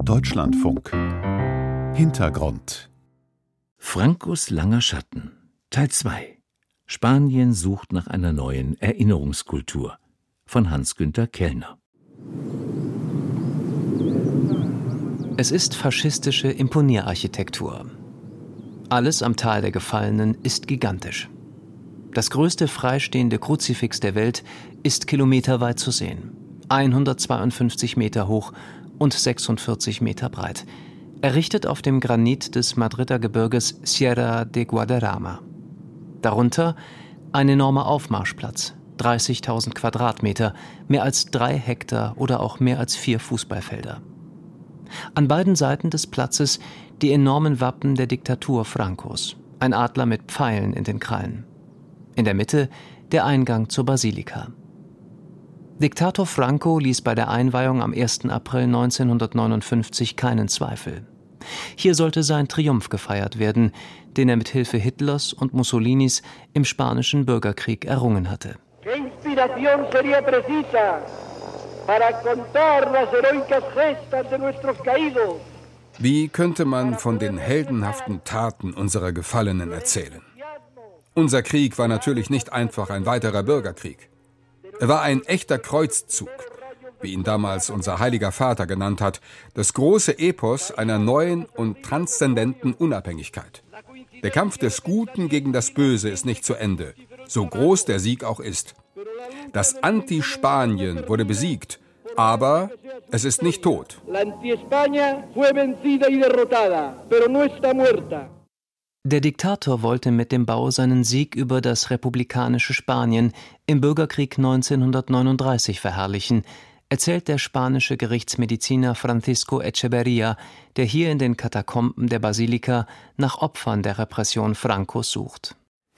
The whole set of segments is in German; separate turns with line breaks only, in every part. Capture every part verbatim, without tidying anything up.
Deutschlandfunk. Hintergrund.
Francos langer Schatten. Teil zwei. Spanien sucht nach einer neuen Erinnerungskultur. Von Hans-Günter Kellner.
Es ist faschistische Imponierarchitektur. Alles am Tal der Gefallenen ist gigantisch. Das größte freistehende Kruzifix der Welt ist kilometerweit zu sehen. hundertzweiundfünfzig Meter hoch und sechsundvierzig Meter breit. Errichtet auf dem Granit des Madrider Gebirges Sierra de Guadarrama. Darunter ein enormer Aufmarschplatz, dreißigtausend Quadratmeter, mehr als drei Hektar oder auch mehr als vier Fußballfelder. An beiden Seiten des Platzes die enormen Wappen der Diktatur Francos, ein Adler mit Pfeilen in den Krallen. In der Mitte der Eingang zur Basilika. Diktator Franco ließ bei der Einweihung am ersten April neunzehnhundertneunundfünfzig keinen Zweifel. Hier sollte sein Triumph gefeiert werden, den er mit Hilfe Hitlers und Mussolinis im Spanischen Bürgerkrieg errungen hatte.
Wie könnte man von den heldenhaften Taten unserer Gefallenen erzählen? Unser Krieg war natürlich nicht einfach ein weiterer Bürgerkrieg. Er war ein echter Kreuzzug, wie ihn damals unser heiliger Vater genannt hat, das große Epos einer neuen und transzendenten Unabhängigkeit. Der Kampf des Guten gegen das Böse ist nicht zu Ende, so groß der Sieg auch ist. Das Anti-Spanien wurde besiegt, aber es ist nicht tot.
Der Diktator wollte mit dem Bau seinen Sieg über das republikanische Spanien im Bürgerkrieg neunzehnhundertneununddreißig verherrlichen, erzählt der spanische Gerichtsmediziner Francisco Echeverría, der hier in den Katakomben der Basilika nach Opfern der Repression Francos sucht.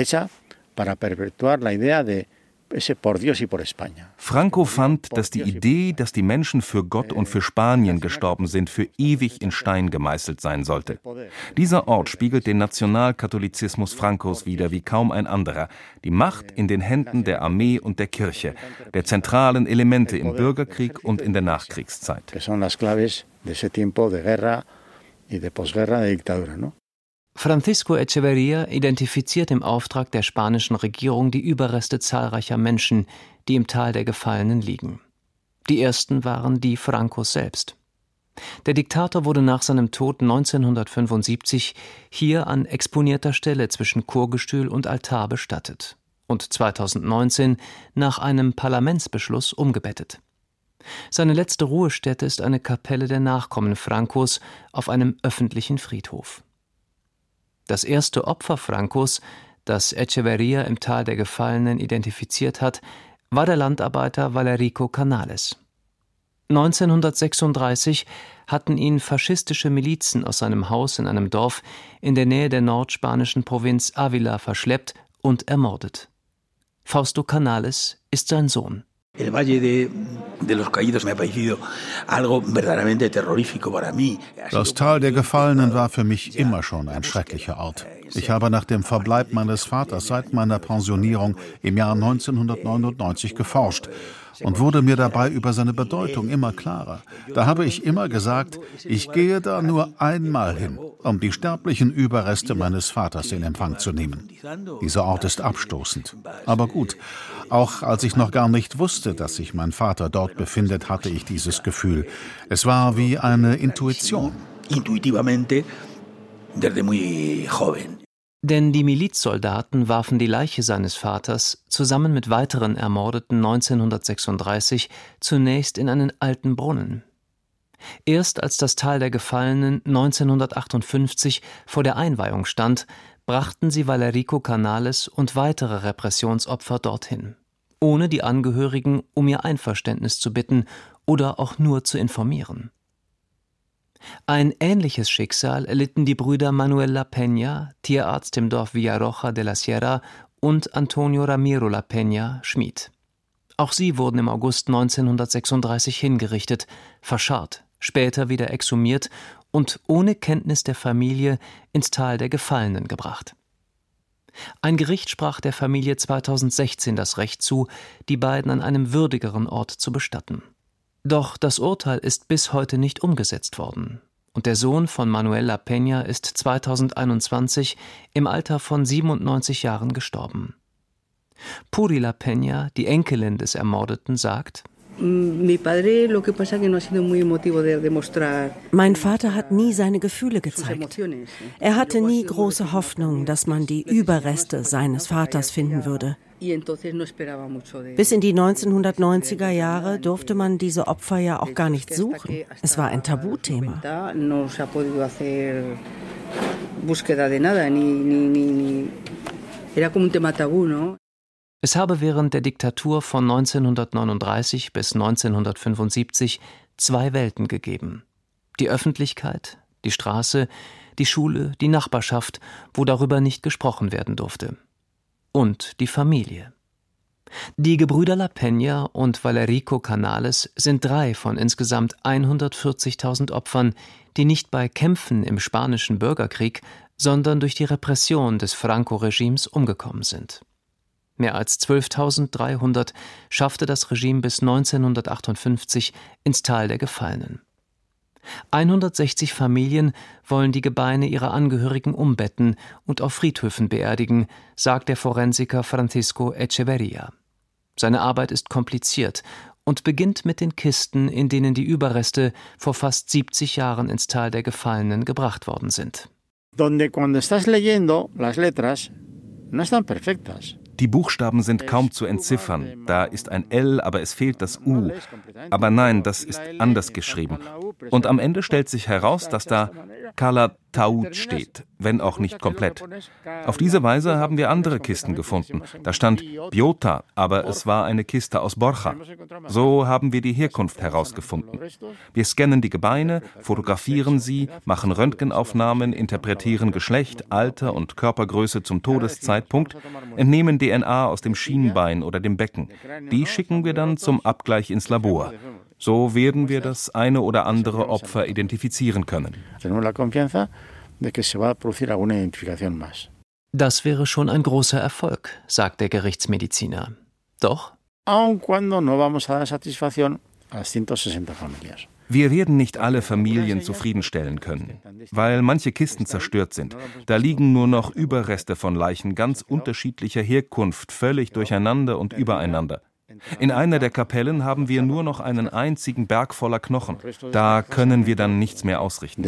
Franco fand, dass die Idee, dass die Menschen für Gott und für Spanien gestorben sind, für ewig in Stein gemeißelt sein sollte. Dieser Ort spiegelt den Nationalkatholizismus Francos wider wie kaum ein anderer. Die Macht in den Händen der Armee und der Kirche, der zentralen Elemente im Bürgerkrieg und in der Nachkriegszeit.
Francisco Echeverría identifiziert im Auftrag der spanischen Regierung die Überreste zahlreicher Menschen, die im Tal der Gefallenen liegen. Die ersten waren die Francos selbst. Der Diktator wurde nach seinem Tod neunzehnhundertfünfundsiebzig hier an exponierter Stelle zwischen Chorgestühl und Altar bestattet und zweitausendneunzehn nach einem Parlamentsbeschluss umgebettet. Seine letzte Ruhestätte ist eine Kapelle der Nachkommen Francos auf einem öffentlichen Friedhof. Das erste Opfer Francos, das Echeverría im Tal der Gefallenen identifiziert hat, war der Landarbeiter Valerico Canales. neunzehnhundertsechsunddreißig hatten ihn faschistische Milizen aus seinem Haus in einem Dorf in der Nähe der nordspanischen Provinz Ávila verschleppt und ermordet. Fausto Canales ist sein Sohn.
Das Tal der Gefallenen war für mich immer schon ein schrecklicher Ort. Ich habe nach dem Verbleib meines Vaters seit meiner Pensionierung im Jahr neunzehnhundertneunundneunzig geforscht und wurde mir dabei über seine Bedeutung immer klarer. Da habe ich immer gesagt, ich gehe da nur einmal hin, um die sterblichen Überreste meines Vaters in Empfang zu nehmen. Dieser Ort ist abstoßend. Aber gut, auch als ich noch gar nicht wusste, dass sich mein Vater dort befindet, hatte ich dieses Gefühl. Es war wie eine Intuition.
Intuitivamente, desde muy joven. Denn die Milizsoldaten warfen die Leiche seines Vaters zusammen mit weiteren Ermordeten neunzehnhundertsechsunddreißig zunächst in einen alten Brunnen. Erst als das Tal der Gefallenen neunzehnhundertachtundfünfzig vor der Einweihung stand, brachten sie Valerico Canales und weitere Repressionsopfer dorthin, ohne die Angehörigen um ihr Einverständnis zu bitten oder auch nur zu informieren. Ein ähnliches Schicksal erlitten die Brüder Manuel La Peña, Tierarzt im Dorf Villarroja de la Sierra, und Antonio Ramiro La Peña, Schmied. Auch sie wurden im August neunzehnhundertsechsunddreißig hingerichtet, verscharrt, später wieder exhumiert und ohne Kenntnis der Familie ins Tal der Gefallenen gebracht. Ein Gericht sprach der Familie zweitausendsechzehn das Recht zu, die beiden an einem würdigeren Ort zu bestatten. Doch das Urteil ist bis heute nicht umgesetzt worden. Und der Sohn von Manuel Peña ist zweitausendeinundzwanzig im Alter von siebenundneunzig Jahren gestorben. Puri Peña, die Enkelin des Ermordeten, sagt:
Mein Vater hat nie seine Gefühle gezeigt. Er hatte nie große Hoffnung, dass man die Überreste seines Vaters finden würde. Bis in die neunzehnhundertneunziger Jahre durfte man diese Opfer ja auch gar nicht suchen. Es war ein Tabuthema.
Es habe während der Diktatur von neunzehnhundertneununddreißig bis neunzehnhundertfünfundsiebzig zwei Welten gegeben. Die Öffentlichkeit, die Straße, die Schule, die Nachbarschaft, wo darüber nicht gesprochen werden durfte. Und die Familie. Die Gebrüder Peña und Valerico Canales sind drei von insgesamt hundertvierzigtausend Opfern, die nicht bei Kämpfen im Spanischen Bürgerkrieg, sondern durch die Repression des Franco-Regimes umgekommen sind. Mehr als zwölftausenddreihundert schaffte das Regime bis neunzehnhundertachtundfünfzig ins Tal der Gefallenen. hundertsechzig Familien wollen die Gebeine ihrer Angehörigen umbetten und auf Friedhöfen beerdigen, sagt der Forensiker Francisco Echeverría. Seine Arbeit ist kompliziert und beginnt mit den Kisten, in denen die Überreste vor fast siebzig Jahren ins Tal der Gefallenen gebracht worden sind.
Donde cuando estás leyendo las letras no están perfectas.
Die Buchstaben sind kaum zu entziffern. Da ist ein L, aber es fehlt das U. Aber nein, das ist anders geschrieben. Und am Ende stellt sich heraus, dass da Calatayud steht, wenn auch nicht komplett. Auf diese Weise haben wir andere Kisten gefunden. Da stand Biota, aber es war eine Kiste aus Borja. So haben wir die Herkunft herausgefunden. Wir scannen die Gebeine, fotografieren sie, machen Röntgenaufnahmen, interpretieren Geschlecht, Alter und Körpergröße zum Todeszeitpunkt, entnehmen D N A aus dem Schienbein oder dem Becken. Die schicken wir dann zum Abgleich ins Labor. So werden wir das eine oder andere Opfer identifizieren können.
Das wäre schon ein großer Erfolg, sagt der Gerichtsmediziner. Doch
wir werden nicht alle Familien zufriedenstellen können, weil manche Kisten zerstört sind. Da liegen nur noch Überreste von Leichen ganz unterschiedlicher Herkunft, völlig durcheinander und übereinander. In einer der Kapellen haben wir nur noch einen einzigen Berg voller Knochen. Da können wir dann nichts mehr ausrichten.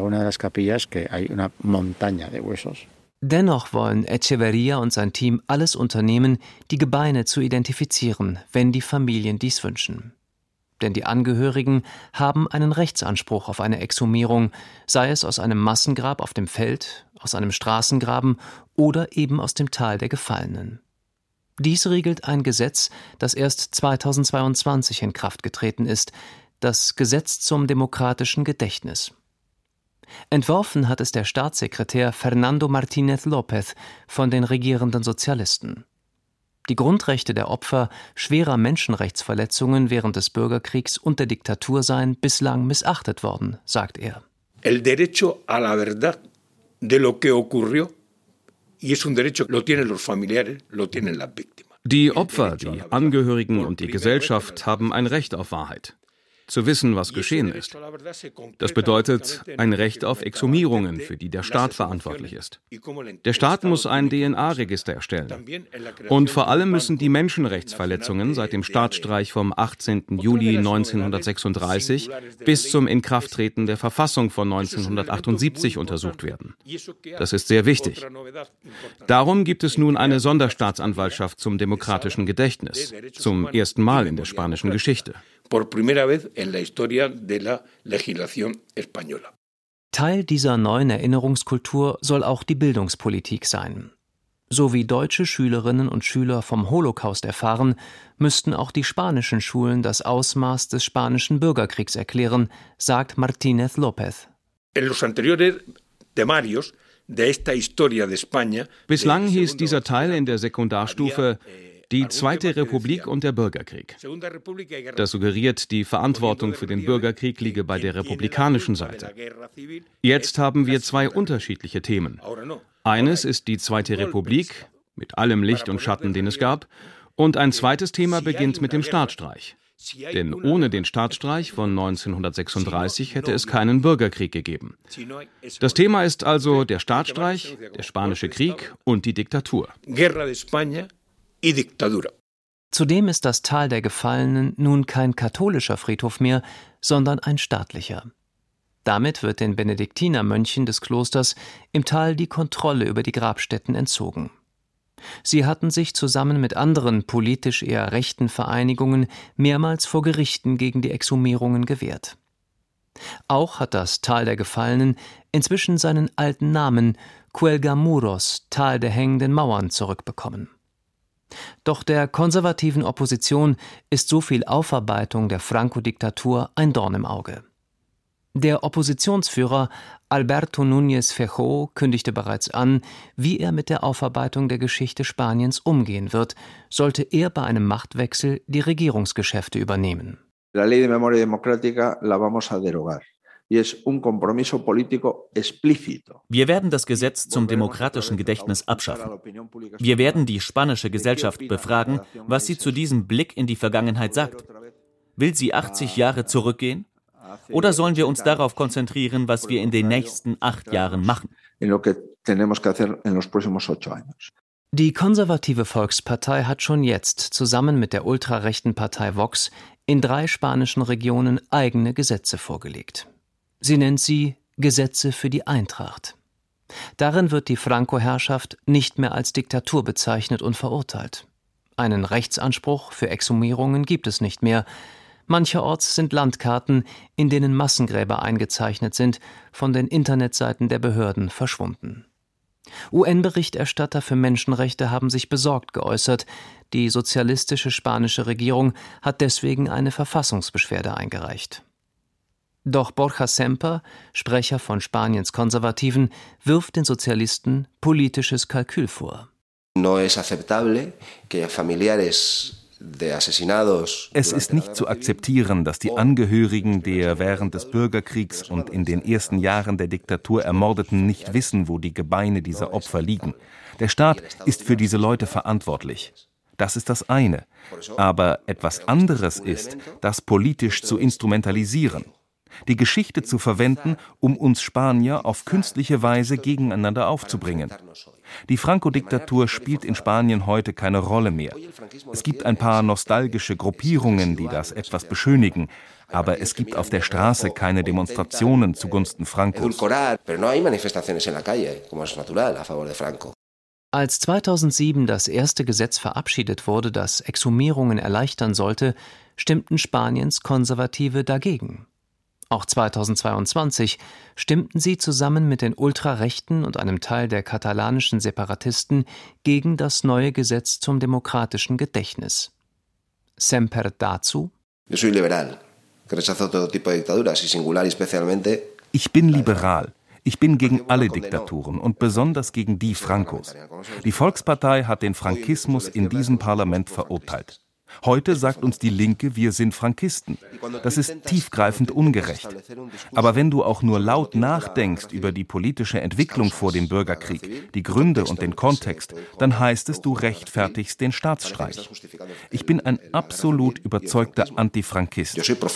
Dennoch wollen Echeverría und sein Team alles unternehmen, die Gebeine zu identifizieren, wenn die Familien dies wünschen. Denn die Angehörigen haben einen Rechtsanspruch auf eine Exhumierung, sei es aus einem Massengrab auf dem Feld, aus einem Straßengraben oder eben aus dem Tal der Gefallenen. Dies regelt ein Gesetz, das erst zweitausendzweiundzwanzig in Kraft getreten ist, das Gesetz zum demokratischen Gedächtnis. Entworfen hat es der Staatssekretär Fernando Martínez López von den regierenden Sozialisten. Die Grundrechte der Opfer schwerer Menschenrechtsverletzungen während des Bürgerkriegs und der Diktatur seien bislang missachtet worden, sagt er.
El derecho a la verdad de lo que ocurrió, y es un derecho, lo tienen los familiares, lo tienen las víctimas.
Die Opfer, die Angehörigen und die Gesellschaft haben ein Recht auf Wahrheit. Zu wissen, was geschehen ist. Das bedeutet ein Recht auf Exhumierungen, für die der Staat verantwortlich ist. Der Staat muss ein D N A-Register erstellen. Und vor allem müssen die Menschenrechtsverletzungen seit dem Staatsstreich vom achtzehnten Juli neunzehnhundertsechsunddreißig bis zum Inkrafttreten der Verfassung von neunzehnhundertachtundsiebzig untersucht werden. Das ist sehr wichtig. Darum gibt es nun eine Sonderstaatsanwaltschaft zum demokratischen Gedächtnis, zum ersten Mal in der spanischen Geschichte.
Por primera vez en la historia de la legislación española.
Teil dieser neuen Erinnerungskultur soll auch die Bildungspolitik sein. So wie deutsche Schülerinnen und Schüler vom Holocaust erfahren, müssten auch die spanischen Schulen das Ausmaß des spanischen Bürgerkriegs erklären, sagt Martínez López.
En los anteriores temarios de esta historia de España.
Bislang hieß dieser Teil in der Sekundarstufe die Zweite Republik und der Bürgerkrieg. Das suggeriert, die Verantwortung für den Bürgerkrieg liege bei der republikanischen Seite. Jetzt haben wir zwei unterschiedliche Themen. Eines ist die Zweite Republik, mit allem Licht und Schatten, den es gab, und ein zweites Thema beginnt mit dem Staatsstreich. Denn ohne den Staatsstreich von neunzehnhundertsechsunddreißig hätte es keinen Bürgerkrieg gegeben. Das Thema ist also der Staatsstreich, der Spanische Krieg und die Diktatur.
Zudem ist das Tal der Gefallenen nun kein katholischer Friedhof mehr, sondern ein staatlicher. Damit wird den Benediktinermönchen des Klosters im Tal die Kontrolle über die Grabstätten entzogen. Sie hatten sich zusammen mit anderen politisch eher rechten Vereinigungen mehrmals vor Gerichten gegen die Exhumierungen gewehrt. Auch hat das Tal der Gefallenen inzwischen seinen alten Namen Cuelgamuros, Tal der hängenden Mauern, zurückbekommen. Doch der konservativen Opposition ist so viel Aufarbeitung der Franco-Diktatur ein Dorn im Auge. Der Oppositionsführer Alberto Núñez Feijóo kündigte bereits an, wie er mit der Aufarbeitung der Geschichte Spaniens umgehen wird, sollte er bei einem Machtwechsel die Regierungsgeschäfte übernehmen.
La ley de memoria democrática la vamos a derogar. Wir werden das Gesetz zum demokratischen Gedächtnis abschaffen. Wir werden die spanische Gesellschaft befragen, was sie zu diesem Blick in die Vergangenheit sagt. Will sie achtzig Jahre zurückgehen? Oder sollen wir uns darauf konzentrieren, was wir in den nächsten acht Jahren machen?
Die konservative Volkspartei hat schon jetzt zusammen mit der ultrarechten Partei Vox in drei spanischen Regionen eigene Gesetze vorgelegt. Sie nennt sie Gesetze für die Eintracht. Darin wird die Franco-Herrschaft nicht mehr als Diktatur bezeichnet und verurteilt. Einen Rechtsanspruch für Exhumierungen gibt es nicht mehr. Mancherorts sind Landkarten, in denen Massengräber eingezeichnet sind, von den Internetseiten der Behörden verschwunden. U N-Berichterstatter für Menschenrechte haben sich besorgt geäußert. Die sozialistische spanische Regierung hat deswegen eine Verfassungsbeschwerde eingereicht. Doch Borja Semper, Sprecher von Spaniens Konservativen, wirft den Sozialisten politisches Kalkül vor.
Es ist nicht zu akzeptieren, dass die Angehörigen der während des Bürgerkriegs und in den ersten Jahren der Diktatur Ermordeten nicht wissen, wo die Gebeine dieser Opfer liegen. Der Staat ist für diese Leute verantwortlich. Das ist das eine. Aber etwas anderes ist, das politisch zu instrumentalisieren. Die Geschichte zu verwenden, um uns Spanier auf künstliche Weise gegeneinander aufzubringen. Die Franco-Diktatur spielt in Spanien heute keine Rolle mehr. Es gibt ein paar nostalgische Gruppierungen, die das etwas beschönigen, aber es gibt auf der Straße keine Demonstrationen zugunsten Francos.
Als zweitausendsieben das erste Gesetz verabschiedet wurde, das Exhumierungen erleichtern sollte, stimmten Spaniens Konservative dagegen. Auch zweitausendzweiundzwanzig stimmten sie zusammen mit den Ultrarechten und einem Teil der katalanischen Separatisten gegen das neue Gesetz zum demokratischen Gedächtnis. Semper dazu:
Ich bin liberal. Ich bin gegen alle Diktaturen und besonders gegen die Francos. Die Volkspartei hat den Frankismus in diesem Parlament verurteilt. Heute sagt uns die Linke, wir sind Frankisten. Das ist tiefgreifend ungerecht. Aber wenn du auch nur laut nachdenkst über die politische Entwicklung vor dem Bürgerkrieg, die Gründe und den Kontext, dann heißt es, du rechtfertigst den Staatsstreich. Ich bin ein absolut überzeugter Antifrankist.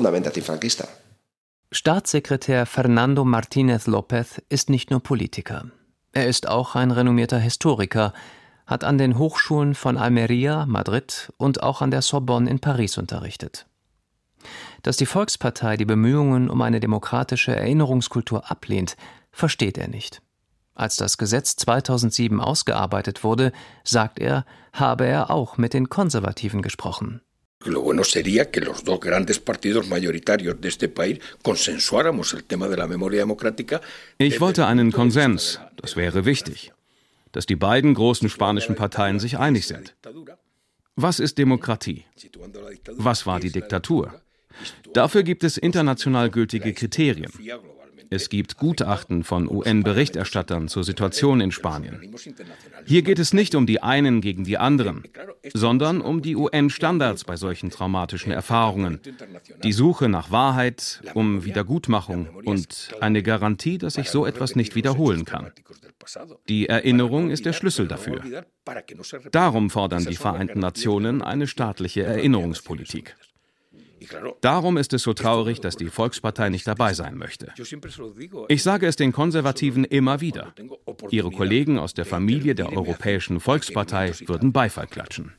Staatssekretär Fernando Martínez López ist nicht nur Politiker. Er ist auch ein renommierter Historiker, hat an den Hochschulen von Almería, Madrid und auch an der Sorbonne in Paris unterrichtet. Dass die Volkspartei die Bemühungen um eine demokratische Erinnerungskultur ablehnt, versteht er nicht. Als das Gesetz zweitausendsieben ausgearbeitet wurde, sagt er, habe er auch mit den Konservativen gesprochen.
Lo bueno sería que los dos grandes partidos mayoritarios de este país consensuáramos el tema de la memoria democrática.
Ich wollte einen Konsens, das wäre wichtig, dass die beiden großen spanischen Parteien sich einig sind. Was ist Demokratie? Was war die Diktatur? Dafür gibt es international gültige Kriterien. Es gibt Gutachten von U N-Berichterstattern zur Situation in Spanien. Hier geht es nicht um die einen gegen die anderen, sondern um die U N-Standards bei solchen traumatischen Erfahrungen, die Suche nach Wahrheit, um Wiedergutmachung und eine Garantie, dass sich so etwas nicht wiederholen kann. Die Erinnerung ist der Schlüssel dafür. Darum fordern die Vereinten Nationen eine staatliche Erinnerungspolitik. Darum ist es so traurig, dass die Volkspartei nicht dabei sein möchte. Ich sage es den Konservativen immer wieder. Ihre Kollegen aus der Familie der Europäischen Volkspartei würden Beifall klatschen.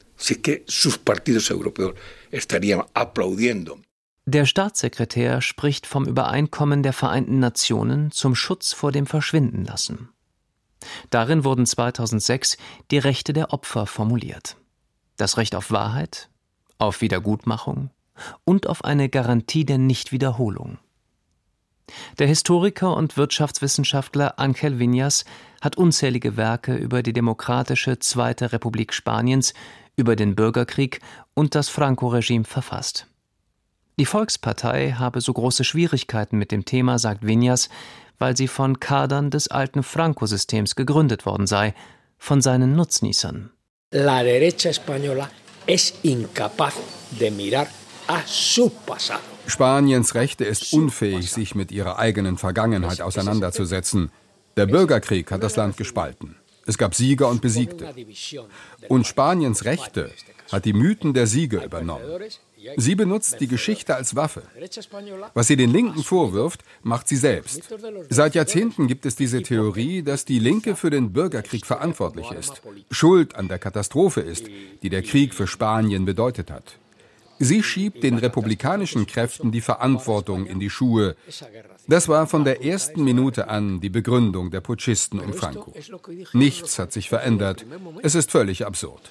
Der Staatssekretär spricht vom Übereinkommen der Vereinten Nationen zum Schutz vor dem Verschwindenlassen. Darin wurden zweitausendsechs die Rechte der Opfer formuliert. Das Recht auf Wahrheit, auf Wiedergutmachung und auf eine Garantie der Nichtwiederholung. Der Historiker und Wirtschaftswissenschaftler Ángel Viñas hat unzählige Werke über die demokratische Zweite Republik Spaniens, über den Bürgerkrieg und das Franco-Regime verfasst. Die Volkspartei habe so große Schwierigkeiten mit dem Thema, sagt Viñas, weil sie von Kadern des alten Franco-Systems gegründet worden sei, von seinen Nutznießern.
La derecha española es incapaz de mirar a su pasado.
Spaniens Rechte ist unfähig, sich mit ihrer eigenen Vergangenheit auseinanderzusetzen. Der Bürgerkrieg hat das Land gespalten. Es gab Sieger und Besiegte. Und Spaniens Rechte hat die Mythen der Siege übernommen. Sie benutzt die Geschichte als Waffe. Was sie den Linken vorwirft, macht sie selbst. Seit Jahrzehnten gibt es diese Theorie, dass die Linke für den Bürgerkrieg verantwortlich ist, schuld an der Katastrophe ist, die der Krieg für Spanien bedeutet hat. Sie schiebt den republikanischen Kräften die Verantwortung in die Schuhe. Das war von der ersten Minute an die Begründung der Putschisten um Franco. Nichts hat sich verändert. Es ist völlig absurd.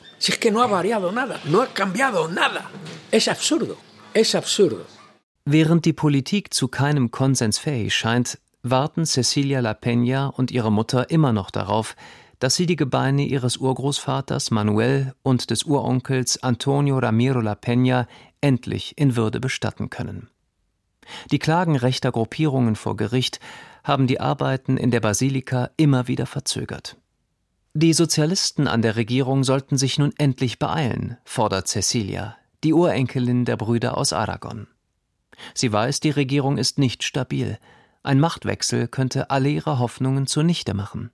Während die Politik zu keinem Konsens fähig scheint, warten Cecilia La Peña und ihre Mutter immer noch darauf, dass sie die Gebeine ihres Urgroßvaters Manuel und des Uronkels Antonio Ramiro La Peña endlich in Würde bestatten können. Die Klagen rechter Gruppierungen vor Gericht haben die Arbeiten in der Basilika immer wieder verzögert. Die Sozialisten an der Regierung sollten sich nun endlich beeilen, fordert Cecilia, die Urenkelin der Brüder aus Aragon. Sie weiß, die Regierung ist nicht stabil. Ein Machtwechsel könnte alle ihre Hoffnungen zunichte machen.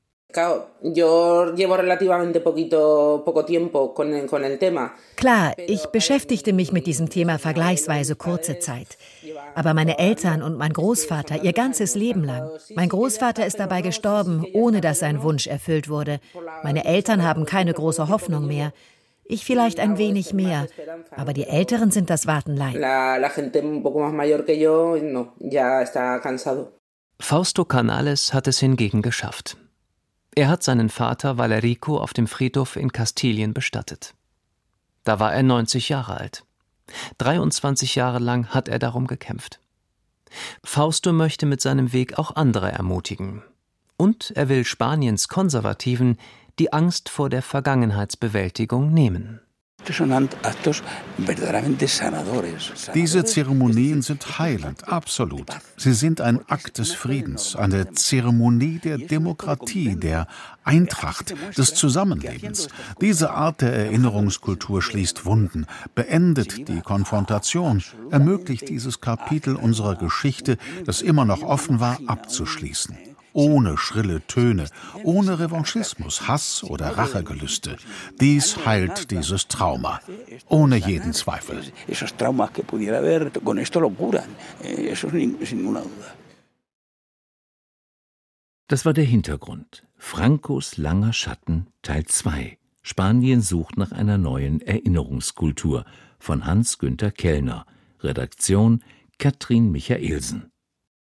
Klar, ich beschäftigte mich mit diesem Thema vergleichsweise kurze Zeit. Aber meine Eltern und mein Großvater ihr ganzes Leben lang. Mein Großvater ist dabei gestorben, ohne dass sein Wunsch erfüllt wurde. Meine Eltern haben keine große Hoffnung mehr. Ich vielleicht ein wenig mehr, aber die Älteren sind das Warten leid.
Fausto Canales hat es hingegen geschafft. Er hat seinen Vater Valerico auf dem Friedhof in Kastilien bestattet. Da war er neunzig Jahre alt. dreiundzwanzig Jahre lang hat er darum gekämpft. Fausto möchte mit seinem Weg auch andere ermutigen. Und er will Spaniens Konservativen die Angst vor der Vergangenheitsbewältigung nehmen.
Diese Zeremonien sind heilend, absolut. Sie sind ein Akt des Friedens, eine Zeremonie der Demokratie, der Eintracht, des Zusammenlebens. Diese Art der Erinnerungskultur schließt Wunden, beendet die Konfrontation, ermöglicht dieses Kapitel unserer Geschichte, das immer noch offen war, abzuschließen. Ohne schrille Töne, ohne Revanchismus, Hass oder Rachegelüste. Dies heilt dieses Trauma, ohne jeden Zweifel.
Das war der Hintergrund. Francos langer Schatten, Teil zwei. Spanien sucht nach einer neuen Erinnerungskultur von Hans-Günther Kellner. Redaktion Katrin Michaelsen.